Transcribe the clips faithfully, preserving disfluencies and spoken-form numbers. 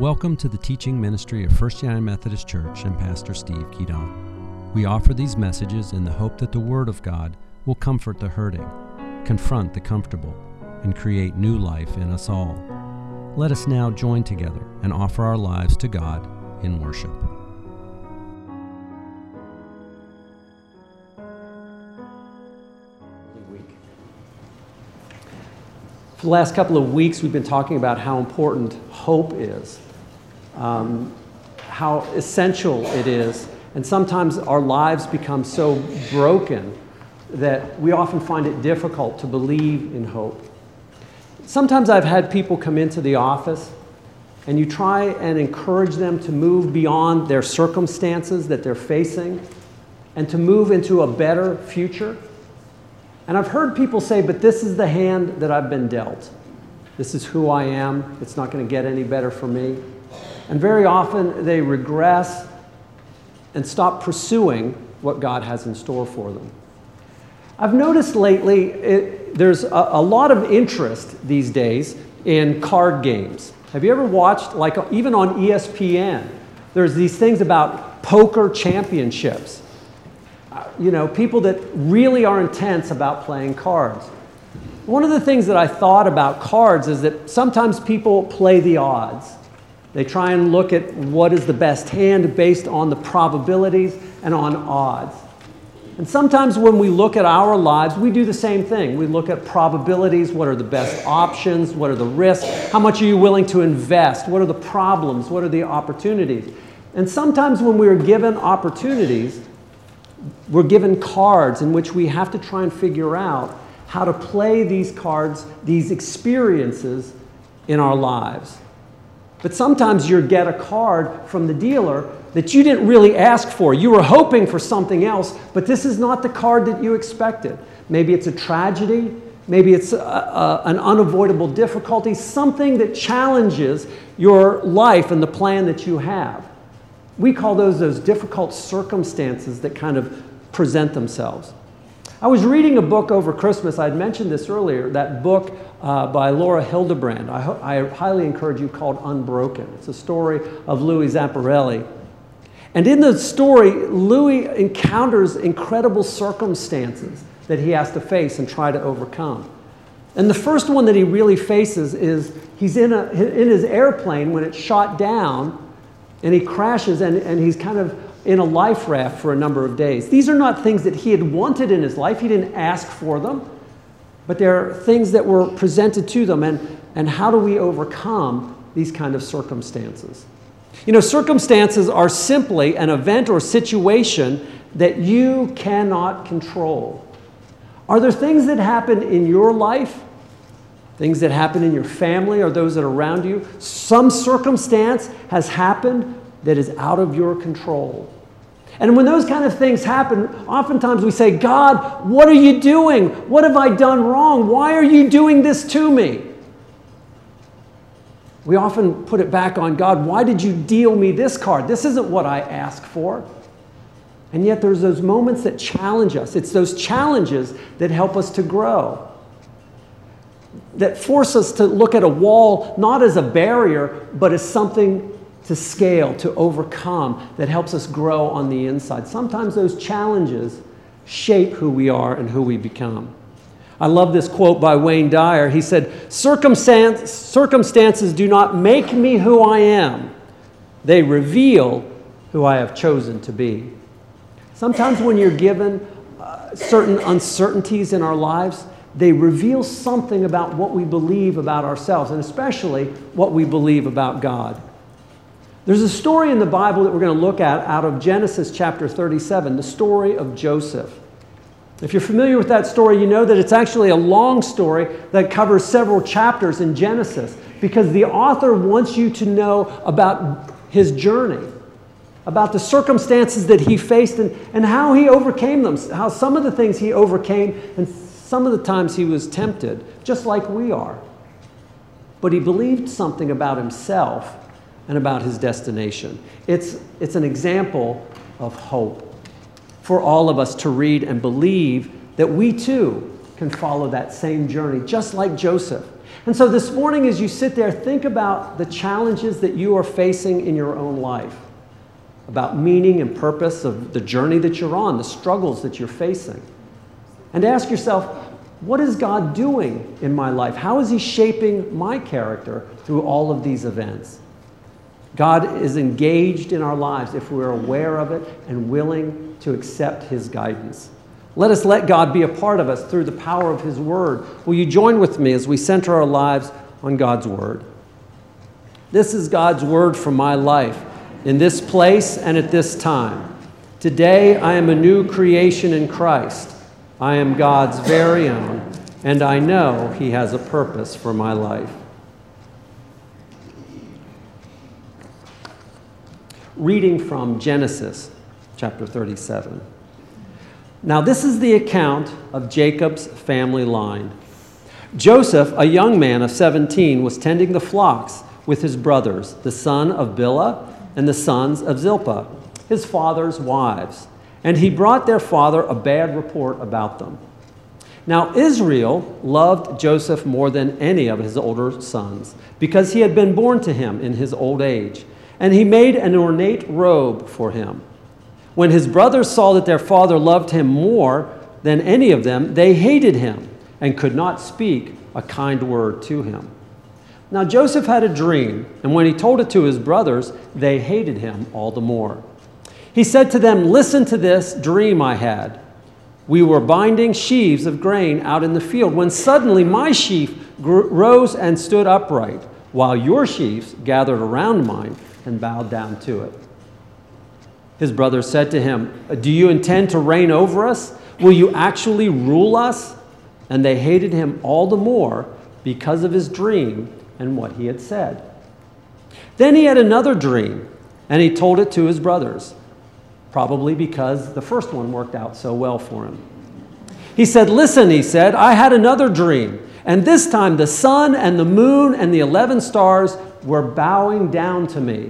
Welcome to the teaching ministry of First United Methodist Church and Pastor Steve Keaton. We offer these messages in the hope that the Word of God will comfort the hurting, confront the comfortable, and create new life in us all. Let us now join together and offer our lives to God in worship. For the last couple of weeks, we've been talking about how important hope is, um, how essential it is, and sometimes our lives become so broken that we often find it difficult to believe in hope. Sometimes I've had people come into the office, and you try and encourage them to move beyond their circumstances that they're facing and to move into a better future. And I've heard people say, but this is the hand that I've been dealt. This is who I am. It's not going to get any better for me. And very often they regress and stop pursuing what God has in store for them. I've noticed lately it, there's a, a lot of interest these days in card games. Have you ever watched, like even on E S P N, there's these things about poker championships. You know, people that really are intense about playing cards. One of the things that I thought about cards is that sometimes people play the odds. They try and look at what is the best hand based on the probabilities and on odds. And sometimes when we look at our lives, we do the same thing. We look at probabilities, what are the best options, what are the risks, how much are you willing to invest, what are the problems, what are the opportunities. And sometimes when we are given opportunities, we're given cards in which we have to try and figure out how to play these cards, these experiences in our lives. But sometimes you get a card from the dealer that you didn't really ask for. You were hoping for something else, but this is not the card that you expected. Maybe it's a tragedy. Maybe it's a, a, an unavoidable difficulty, something that challenges your life and the plan that you have. We call those those difficult circumstances that kind of present themselves. I was reading a book over Christmas. I had mentioned this earlier, that book uh, by Laura Hildebrand. I, ho- I highly encourage you, called Unbroken. It's a story of Louis Zamperini. And in the story, Louis encounters incredible circumstances that he has to face and try to overcome. And the first one that he really faces is he's in, a, in his airplane when it's shot down, and he crashes, and, and he's kind of in a life raft for a number of days. These are not things that he had wanted in his life. He didn't ask for them. But they're things that were presented to them. And, and how do we overcome these kind of circumstances? You know, circumstances are simply an event or situation that you cannot control. Are there things that happen in your life? Things that happen in your family or those that are around you? Some circumstance has happened that is out of your control. And when those kind of things happen, oftentimes we say, God, what are you doing? What have I done wrong? Why are you doing this to me? We often put it back on God. Why did you deal me this card? This isn't what I asked for. And yet there's those moments that challenge us. It's those challenges that help us to grow, that force us to look at a wall not as a barrier, but as something to scale, to overcome, that helps us grow on the inside. Sometimes those challenges shape who we are and who we become. I love this quote by Wayne Dyer. He said, Circumstance, circumstances do not make me who I am. They reveal who I have chosen to be. Sometimes when you're given uh, certain uncertainties in our lives, they reveal something about what we believe about ourselves, and especially what we believe about God. There's a story in the Bible that we're going to look at out of Genesis chapter thirty-seven, the story of Joseph. If you're familiar with that story, you know that it's actually a long story that covers several chapters in Genesis, because the author wants you to know about his journey, about the circumstances that he faced and, and how he overcame them, how some of the things he overcame and some of the times he was tempted, just like we are. But he believed something about himself and about his destination. It's, it's an example of hope for all of us to read and believe that we too can follow that same journey, just like Joseph. And so this morning, as you sit there, think about the challenges that you are facing in your own life, about meaning and purpose of the journey that you're on, the struggles that you're facing. And ask yourself, what is God doing in my life? How is He shaping my character through all of these events? God is engaged in our lives if we're aware of it and willing to accept His guidance. Let us let God be a part of us through the power of His Word. Will you join with me as we center our lives on God's Word? This is God's Word for my life, in this place and at this time. Today I am a new creation in Christ. I am God's very own, and I know He has a purpose for my life. Reading from Genesis chapter thirty-seven. Now this is the account of Jacob's family line. Joseph, a young man of seventeen, was tending the flocks with his brothers, the son of Bilhah and the sons of Zilpah, his father's wives. And he brought their father a bad report about them. Now Israel loved Joseph more than any of his older sons, because he had been born to him in his old age, and he made an ornate robe for him. When his brothers saw that their father loved him more than any of them, they hated him and could not speak a kind word to him. Now Joseph had a dream, and when he told it to his brothers, they hated him all the more. He said to them, "Listen to this dream I had. We were binding sheaves of grain out in the field, when suddenly my sheaf grew, rose and stood upright, while your sheaves gathered around mine and bowed down to it." His brothers said to him, "Do you intend to reign over us? Will you actually rule us?" And they hated him all the more because of his dream and what he had said. Then he had another dream, and he told it to his brothers, probably because the first one worked out so well for him. He said, "Listen," he said, "I had another dream, and this time the sun and the moon and the eleven stars were bowing down to me."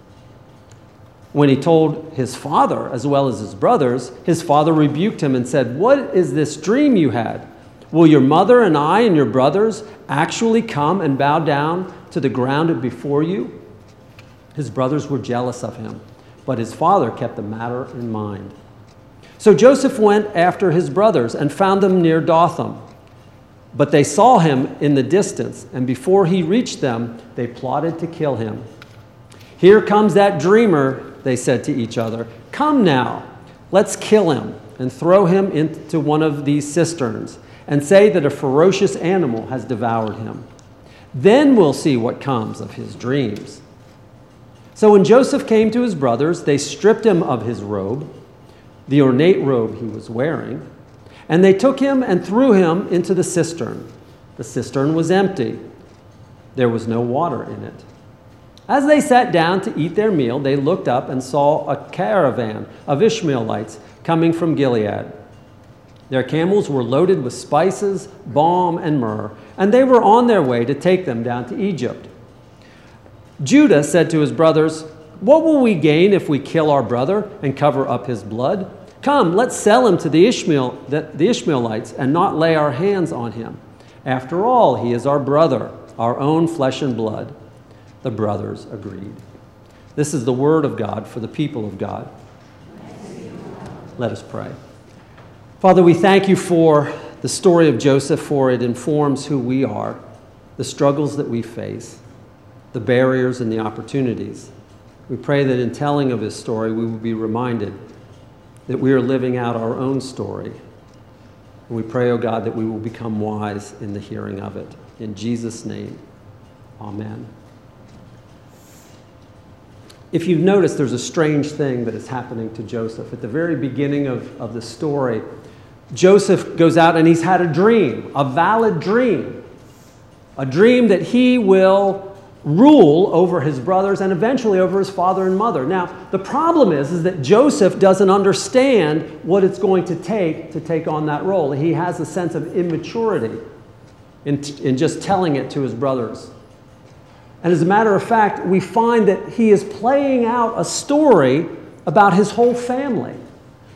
When he told his father as well as his brothers, his father rebuked him and said, "What is this dream you had? Will your mother and I and your brothers actually come and bow down to the ground before you?" His brothers were jealous of him, but his father kept the matter in mind. So Joseph went after his brothers and found them near Dothan. But they saw him in the distance, and before he reached them, they plotted to kill him. "Here comes that dreamer," they said to each other. "Come now, let's kill him and throw him into one of these cisterns and say that a ferocious animal has devoured him. Then we'll see what comes of his dreams." So when Joseph came to his brothers, they stripped him of his robe, the ornate robe he was wearing, and they took him and threw him into the cistern. The cistern was empty. There was no water in it. As they sat down to eat their meal, they looked up and saw a caravan of Ishmaelites coming from Gilead. Their camels were loaded with spices, balm, and myrrh, and they were on their way to take them down to Egypt. Judah said to his brothers, "What will we gain if we kill our brother and cover up his blood? Come, let's sell him to the, Ishmael, the, the Ishmaelites and not lay our hands on him. After all, he is our brother, our own flesh and blood." The brothers agreed. This is the word of God for the people of God. Let us pray. Father, we thank you for the story of Joseph, for it informs who we are, the struggles that we face, the barriers and the opportunities. We pray that in telling of his story, we will be reminded that we are living out our own story. And we pray, O God, that we will become wise in the hearing of it. In Jesus' name, amen. If you've noticed, there's a strange thing that is happening to Joseph. At the very beginning of, of the story, Joseph goes out and he's had a dream, a valid dream, a dream that he will rule over his brothers and eventually over his father and mother. Now, the problem is, is that Joseph doesn't understand what it's going to take to take on that role. He has a sense of immaturity in, in just telling it to his brothers. And as a matter of fact, we find that he is playing out a story about his whole family.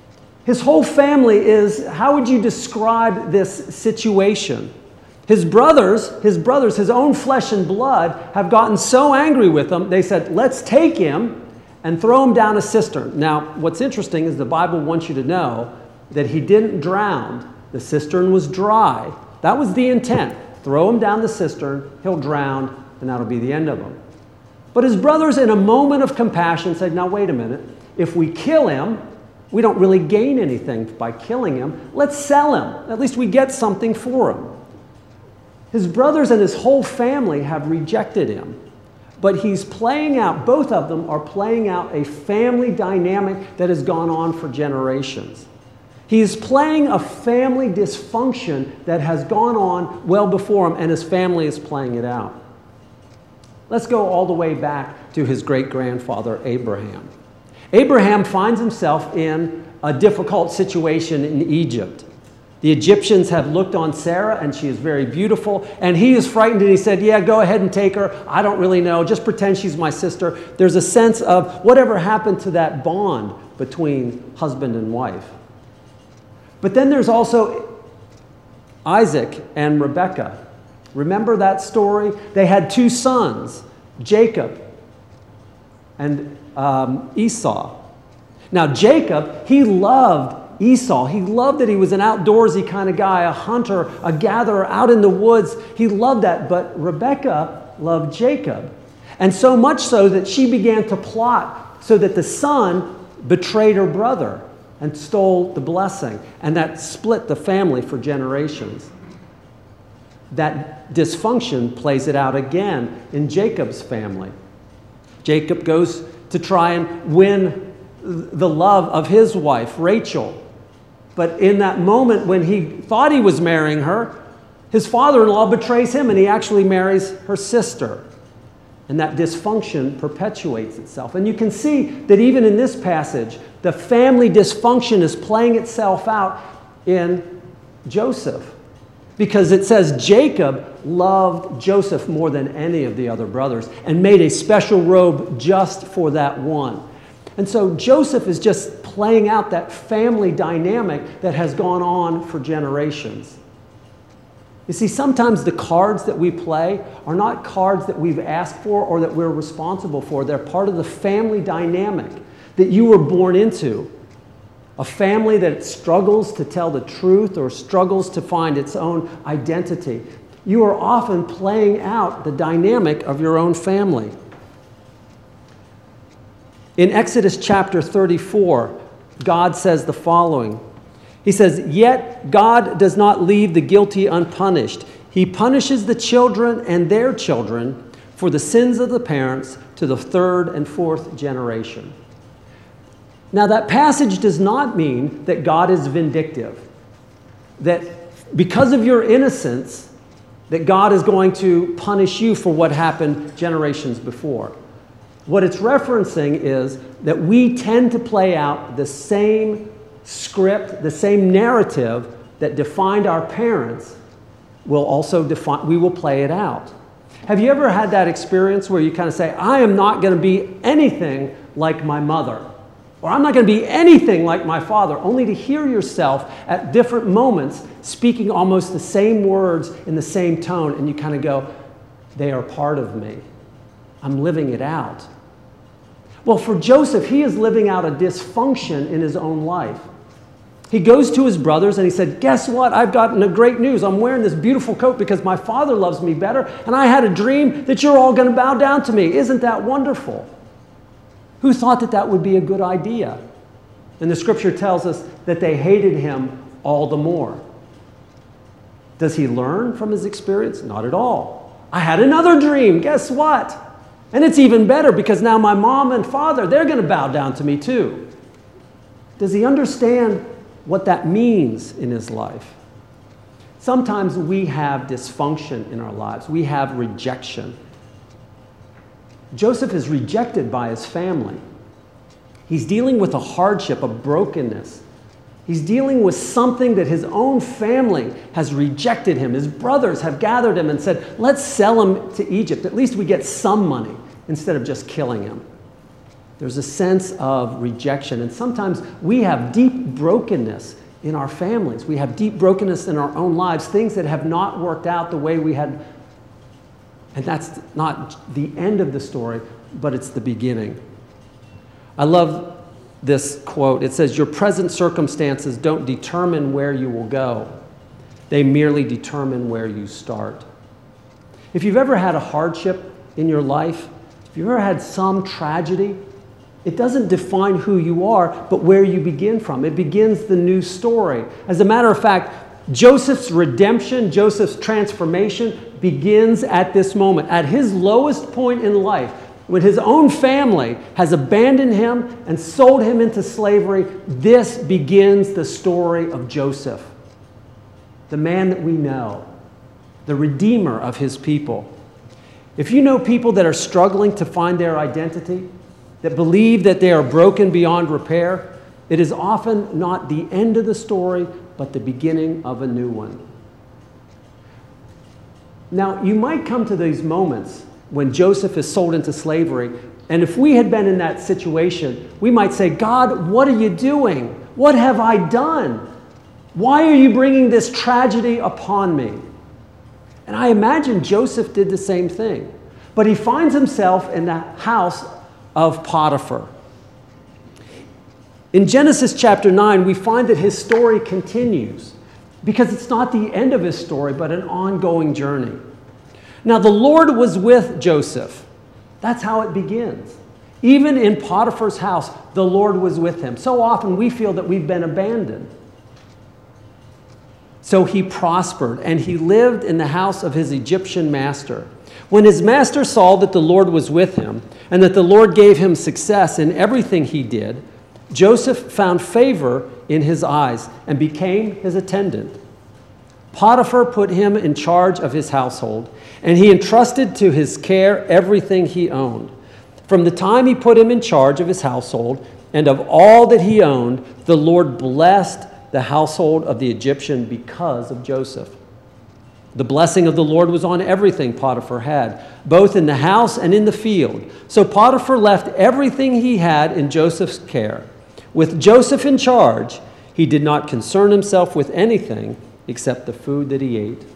His whole family is, how would you describe this situation? His brothers, his brothers, his own flesh and blood have gotten so angry with him, they said, let's take him and throw him down a cistern. Now, what's interesting is the Bible wants you to know that he didn't drown. The cistern was dry. That was the intent. Throw him down the cistern, he'll drown, and that'll be the end of him. But his brothers, in a moment of compassion, said, now wait a minute. If we kill him, we don't really gain anything by killing him. Let's sell him. At least we get something for him. His brothers and his whole family have rejected him. But he's playing out, both of them are playing out a family dynamic that has gone on for generations. He's playing a family dysfunction that has gone on well before him, and his family is playing it out. Let's go all the way back to his great-grandfather, Abraham. Abraham finds himself in a difficult situation in Egypt. The Egyptians have looked on Sarah, and she is very beautiful, and he is frightened, and he said, yeah, go ahead and take her. I don't really know. Just pretend she's my sister. There's a sense of whatever happened to that bond between husband and wife. But then there's also Isaac and Rebekah. Remember that story? They had two sons, Jacob and um, Esau. Now, Jacob, he loved Esau. He loved that he was an outdoorsy kind of guy, a hunter, a gatherer out in the woods. He loved that. But Rebekah loved Jacob. And so much so that she began to plot so that the son betrayed her brother and stole the blessing. And that split the family for generations. That dysfunction plays it out again in Jacob's family. Jacob goes to try and win the love of his wife, Rachel. But in that moment when he thought he was marrying her, his father-in-law betrays him and he actually marries her sister. And that dysfunction perpetuates itself. And you can see that even in this passage, the family dysfunction is playing itself out in Joseph. Because it says Jacob loved Joseph more than any of the other brothers and made a special robe just for that one. And so Joseph is just playing out that family dynamic that has gone on for generations. You see, sometimes the cards that we play are not cards that we've asked for or that we're responsible for. They're part of the family dynamic that you were born into. A family that struggles to tell the truth or struggles to find its own identity. You are often playing out the dynamic of your own family. In Exodus chapter thirty-four, God says the following. He says, "Yet God does not leave the guilty unpunished. He punishes the children and their children for the sins of the parents to the third and fourth generation." Now, that passage does not mean that God is vindictive, that because of your innocence, that God is going to punish you for what happened generations before. What it's referencing is that we tend to play out the same script, the same narrative that defined our parents will also define, we will play it out. Have you ever had that experience where you kind of say, I am not going to be anything like my mother? Or I'm not going to be anything like my father, only to hear yourself at different moments speaking almost the same words in the same tone, and you kind of go, they are part of me. I'm living it out. Well, for Joseph, he is living out a dysfunction in his own life. He goes to his brothers and he said, guess what? I've gotten a great news. I'm wearing this beautiful coat because my father loves me better, and I had a dream that you're all going to bow down to me. Isn't that wonderful? Who thought that that would be a good idea? And the scripture tells us that they hated him all the more. Does he learn from his experience? Not at all. I had another dream. Guess what? And it's even better because now my mom and father, they're going to bow down to me too. Does he understand what that means in his life? Sometimes we have dysfunction in our lives. We have rejection. Joseph is rejected by his family. He's dealing with a hardship, a brokenness. He's dealing with something that his own family has rejected him. His brothers have gathered him and said, let's sell him to Egypt. At least we get some money instead of just killing him. There's a sense of rejection. And sometimes we have deep brokenness in our families. We have deep brokenness in our own lives, things that have not worked out the way we had. And that's not the end of the story, but it's the beginning. I love this quote. It says, "Your present circumstances don't determine where you will go. They merely determine where you start." If you've ever had a hardship in your life, if you've ever had some tragedy, it doesn't define who you are, but where you begin from. It begins the new story. As a matter of fact, Joseph's redemption, Joseph's transformation begins at this moment. At his lowest point in life, when his own family has abandoned him and sold him into slavery, this begins the story of Joseph, the man that we know, the redeemer of his people. If you know people that are struggling to find their identity, that believe that they are broken beyond repair, it is often not the end of the story, but the beginning of a new one. Now, you might come to these moments when Joseph is sold into slavery, and if we had been in that situation, we might say, "God, what are you doing? What have I done? Why are you bringing this tragedy upon me?" And I imagine Joseph did the same thing. But he finds himself in the house of Potiphar. In Genesis chapter nine, we find that his story continues, because it's not the end of his story, but an ongoing journey. Now, the Lord was with Joseph. That's how it begins. Even in Potiphar's house, the Lord was with him. So often we feel that we've been abandoned. So he prospered, and he lived in the house of his Egyptian master. When his master saw that the Lord was with him, and that the Lord gave him success in everything he did, Joseph found favor in his eyes and became his attendant. Potiphar put him in charge of his household, and he entrusted to his care everything he owned. From the time he put him in charge of his household and of all that he owned, the Lord blessed the household of the Egyptian because of Joseph. The blessing of the Lord was on everything Potiphar had, both in the house and in the field. So Potiphar left everything he had in Joseph's care. With Joseph in charge, he did not concern himself with anything except the food that he ate.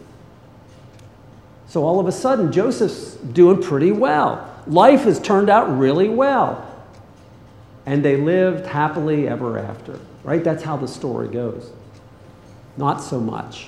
So all of a sudden, Joseph's doing pretty well. Life has turned out really well. And they lived happily ever after, right? That's how the story goes. Not so much.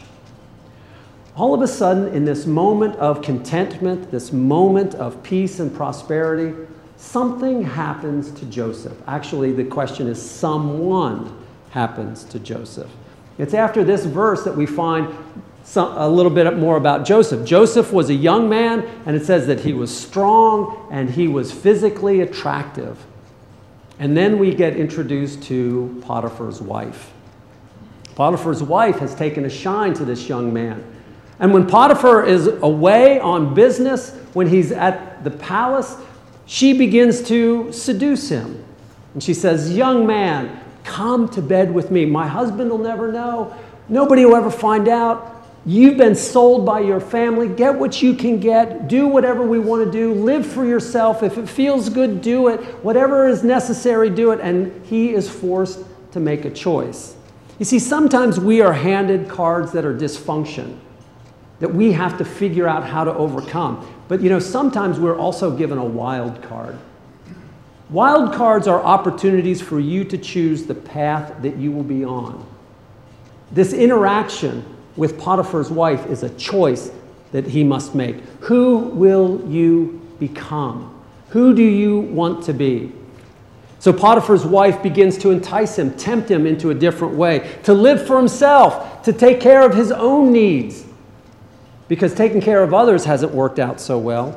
All of a sudden, in this moment of contentment, this moment of peace and prosperity, something happens to Joseph. Actually, the question is, someone happens to Joseph. It's after this verse that we find some, a little bit more about Joseph. Joseph was a young man, and it says that he was strong and he was physically attractive. And then we get introduced to Potiphar's wife. Potiphar's wife has taken a shine to this young man. And when Potiphar is away on business, when he's at the palace, she begins to seduce him. And she says, "Young man, come to bed with me. My husband will never know. Nobody will ever find out. You've been sold by your family. Get what you can get. Do whatever we want to do. Live for yourself. If it feels good, do it. Whatever is necessary, do it." And he is forced to make a choice. You see, sometimes we are handed cards that are dysfunction, that we have to figure out how to overcome. But you know, sometimes we're also given a wild card. Wild cards are opportunities for you to choose the path that you will be on. This interaction with Potiphar's wife is a choice that he must make. Who will you become? Who do you want to be? So Potiphar's wife begins to entice him, tempt him into a different way, to live for himself, to take care of his own needs, because taking care of others hasn't worked out so well.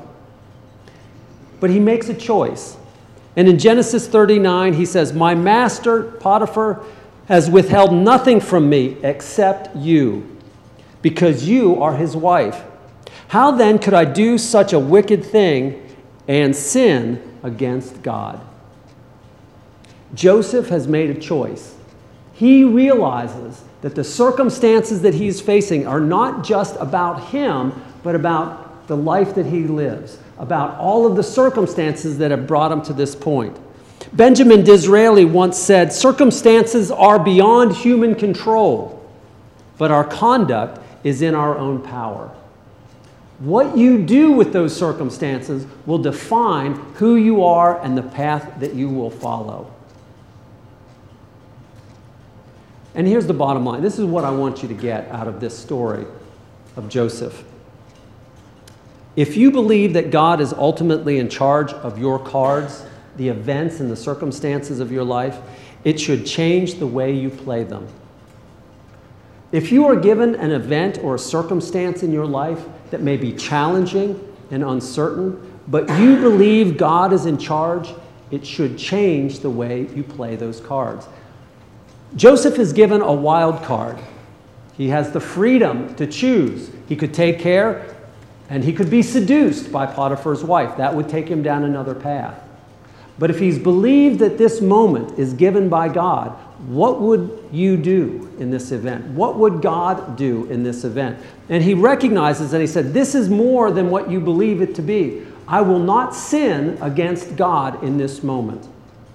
But he makes a choice. And in Genesis thirty-nine, he says, "My master, Potiphar, has withheld nothing from me except you, because you are his wife. How then could I do such a wicked thing and sin against God?" Joseph has made a choice. He realizes that the circumstances that he's facing are not just about him, but about the life that he lives, about all of the circumstances that have brought him to this point. Benjamin Disraeli once said, "Circumstances are beyond human control, but our conduct is in our own power." What you do with those circumstances will define who you are and the path that you will follow. And here's the bottom line. This is what I want you to get out of this story of Joseph. If you believe that God is ultimately in charge of your cards, the events and the circumstances of your life, it should change the way you play them. If you are given an event or a circumstance in your life that may be challenging and uncertain, but you believe God is in charge, it should change the way you play those cards. Joseph is given a wild card. He has the freedom to choose. He could take care, and he could be seduced by Potiphar's wife. That would take him down another path. But if he's believed that this moment is given by God, what would you do in this event? What would God do in this event? And he recognizes, and he said, this is more than what you believe it to be. I will not sin against God in this moment.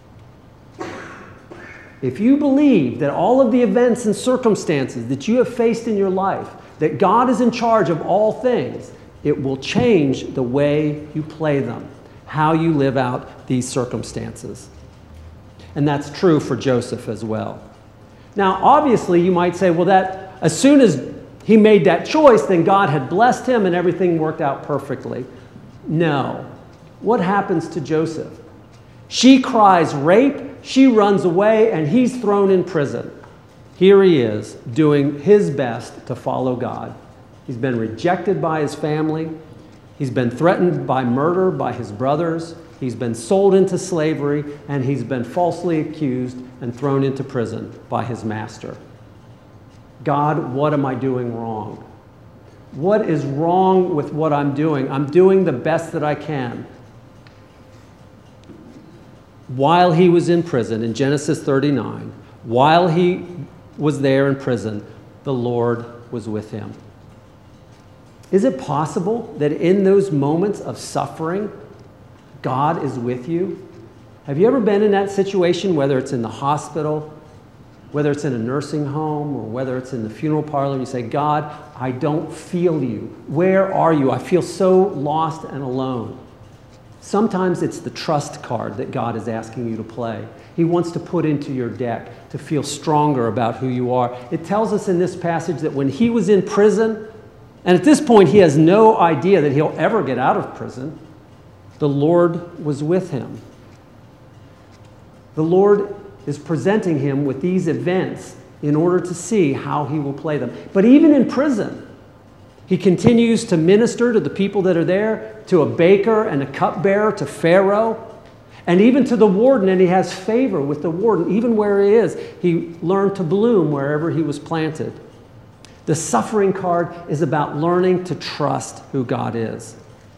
If you believe that all of the events and circumstances that you have faced in your life, that God is in charge of all things, it will change the way you play them, how you live out these circumstances. And that's true for Joseph as well. Now, obviously, you might say, well, that as soon as he made that choice, then God had blessed him and everything worked out perfectly. No. What happens to Joseph? She cries rape, she runs away, and he's thrown in prison. Here he is doing his best to follow God. He's been rejected by his family. He's been threatened by murder by his brothers. He's been sold into slavery, and he's been falsely accused and thrown into prison by his master. God, what am I doing wrong? What is wrong with what I'm doing? I'm doing the best that I can. While he was in prison, in Genesis thirty-nine, while he was there in prison, the Lord was with him. Is it possible that in those moments of suffering, God is with you? Have you ever been in that situation, whether it's in the hospital, whether it's in a nursing home, or whether it's in the funeral parlor, and you say, God, I don't feel you. Where are you? I feel so lost and alone. Sometimes it's the trust card that God is asking you to play. He wants to put into your deck to feel stronger about who you are. It tells us in this passage that when he was in prison, and at this point he has no idea that he'll ever get out of prison, the Lord was with him. The Lord is presenting him with these events in order to see how he will play them. But even in prison, he continues to minister to the people that are there, to a baker and a cupbearer, to Pharaoh, and even to the warden, and he has favor with the warden. Even where he is, he learned to bloom wherever he was planted. The suffering card is about learning to trust who God is.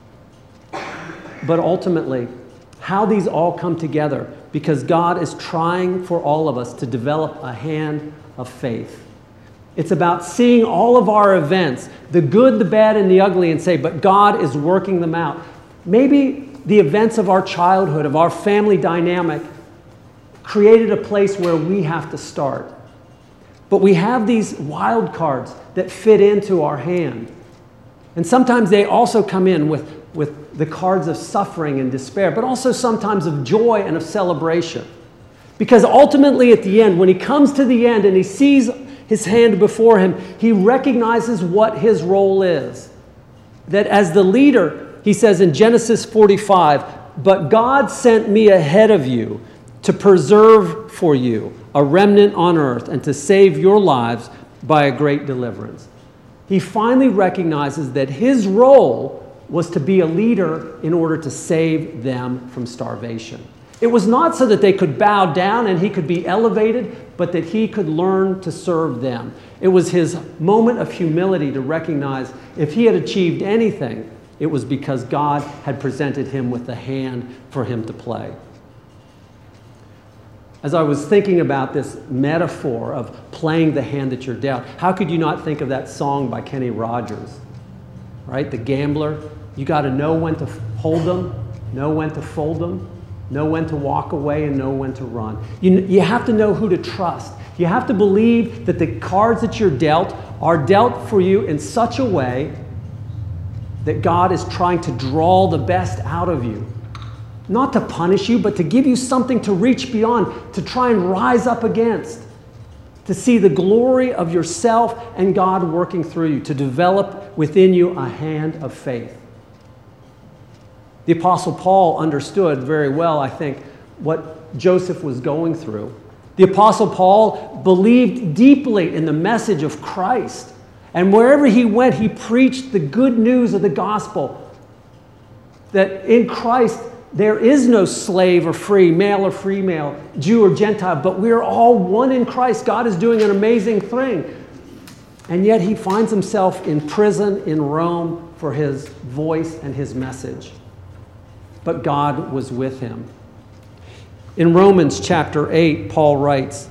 But ultimately, how these all come together, because God is trying for all of us to develop a hand of faith. It's about seeing all of our events, the good, the bad, and the ugly, and say, but God is working them out. Maybe the events of our childhood, of our family dynamic, created a place where we have to start. But we have these wild cards that fit into our hand. And sometimes they also come in with, with the cards of suffering and despair, but also sometimes of joy and of celebration. Because ultimately at the end, when he comes to the end and he sees his hand before him, he recognizes what his role is. That as the leader, he says in Genesis forty-five, but God sent me ahead of you to preserve for you a remnant on earth and to save your lives by a great deliverance. He finally recognizes that his role was to be a leader in order to save them from starvation. It was not so that they could bow down and he could be elevated, but that he could learn to serve them. It was his moment of humility to recognize if he had achieved anything, it was because God had presented him with a hand for him to play. As I was thinking about this metaphor of playing the hand that you're dealt, how could you not think of that song by Kenny Rogers? Right? The gambler. You got to know when to hold them, know when to fold them. know when to walk away and know when to run. You, you have to know who to trust. You have to believe that the cards that you're dealt are dealt for you in such a way that God is trying to draw the best out of you. Not to punish you, but to give you something to reach beyond, to try and rise up against, to see the glory of yourself and God working through you, to develop within you a hand of faith. The Apostle Paul understood very well, I think, what Joseph was going through. The Apostle Paul believed deeply in the message of Christ. And wherever he went, he preached the good news of the gospel. That in Christ, there is no slave or free, male or female, Jew or Gentile, but we are all one in Christ. God is doing an amazing thing. And yet he finds himself in prison in Rome for his voice and his message. But God was with him. In Romans chapter eight, Paul writes,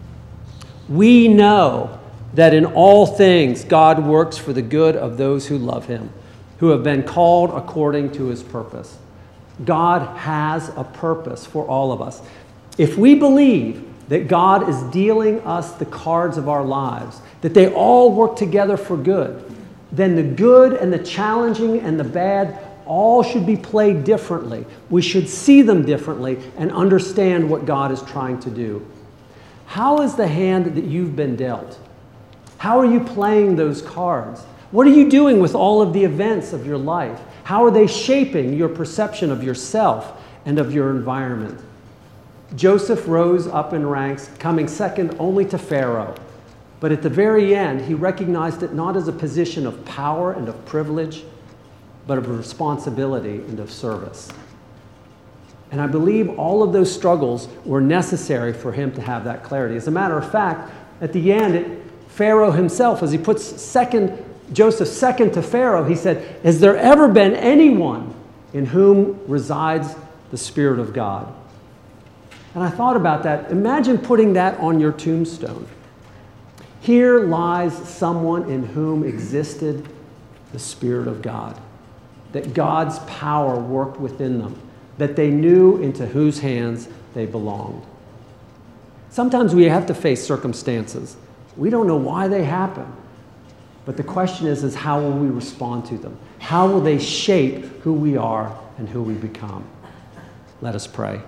"We know that in all things God works for the good of those who love him, who have been called according to his purpose." God has a purpose for all of us. If we believe that God is dealing us the cards of our lives, that they all work together for good, then the good and the challenging and the bad all should be played differently. We should see them differently and understand what God is trying to do. How is the hand that you've been dealt? How are you playing those cards? What are you doing with all of the events of your life? How are they shaping your perception of yourself and of your environment? Joseph rose up in ranks, coming second only to Pharaoh. But at the very end, he recognized it not as a position of power and of privilege, but of responsibility and of service. And I believe all of those struggles were necessary for him to have that clarity. As a matter of fact, at the end, it, Pharaoh himself, as he puts second, Joseph second to Pharaoh, he said, "Has there ever been anyone in whom resides the Spirit of God?" And I thought about that. Imagine putting that on your tombstone. Here lies someone in whom existed the Spirit of God. That God's power worked within them, that they knew into whose hands they belonged. Sometimes we have to face circumstances. We don't know why they happen, but the question is, is how will we respond to them? How will they shape who we are and who we become? Let us pray.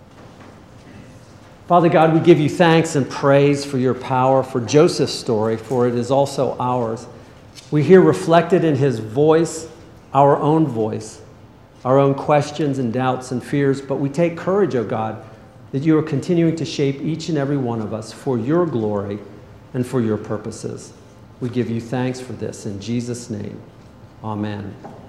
Father God, we give you thanks and praise for your power, for Joseph's story, for it is also ours. We hear reflected in his voice our own voice, our own questions and doubts and fears, but we take courage, O God, that you are continuing to shape each and every one of us for your glory and for your purposes. We give you thanks for this in Jesus' name. Amen.